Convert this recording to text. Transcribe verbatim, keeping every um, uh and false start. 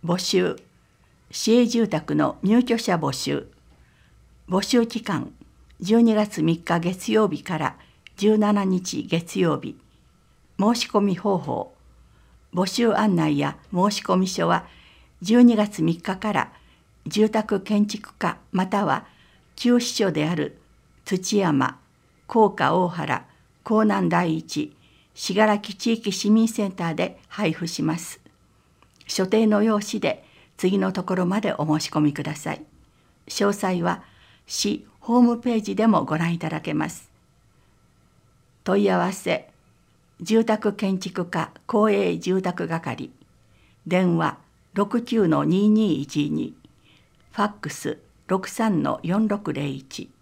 募集、市営住宅の入居者募集。募集期間、じゅうにがつみっか月曜日からじゅうしちにち月曜日。申し込み方法。募集案内や申込書はじゅうにがつみっかから住宅建築課または旧支所である土山、甲賀大原、江南第一、信楽地域市民センターで配布します。所定の用紙で次のところまでお申し込みください。詳細は市ホームページでもご覧いただけます。問い合わせ、住宅建築課公営住宅係、電話 ろくきゅうのにーにーいちに、ファックス ろくさんのよんろくゼロいち。